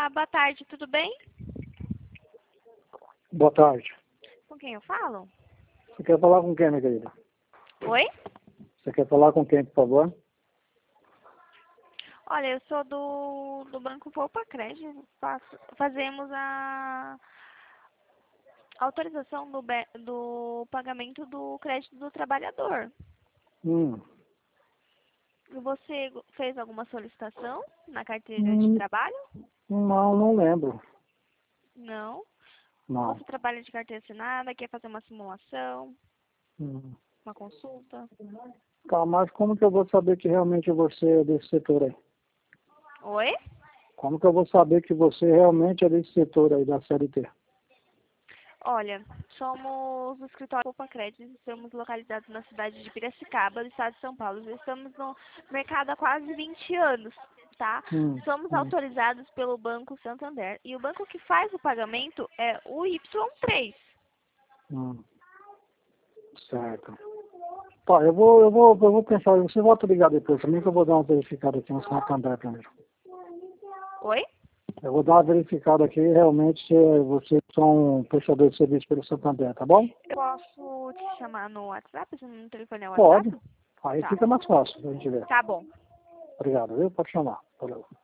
Boa tarde, tudo bem? Boa tarde. Com quem eu falo? Você quer falar com quem, minha querida? Oi? Você quer falar com quem, por favor? Olha, eu sou do Banco Poupa Crédito. Fazemos a autorização do pagamento do crédito do trabalhador. Hum. Você fez alguma solicitação na carteira de trabalho? Não lembro. Não. Não. Você trabalha de carteira assinada, quer fazer uma simulação, Hum. uma consulta? Tá, mas como que eu vou saber que realmente você é desse setor aí? Oi? Como que eu vou saber que você realmente é desse setor aí da CLT? Olha, somos o escritório Poupa Crédito, estamos localizados na cidade de Piracicaba, do estado de São Paulo. Já estamos no mercado há quase 20 anos, tá? Somos Hum. autorizados pelo Banco Santander e o banco que faz o pagamento é o Y3. Hum. Certo. Tá, eu vou pensar. Você volta a ligar depois também que eu vou dar uma verificada aqui no Santander primeiro. Oi? Eu vou dar uma verificada aqui realmente se vocês são prestadores de serviço pelo Santander, tá bom? Eu posso te chamar no WhatsApp? Se não telefone é o Pode. WhatsApp? Aí Tá. fica mais fácil pra gente ver. Tá bom. Obrigado, viu? Pode chamar. Valeu.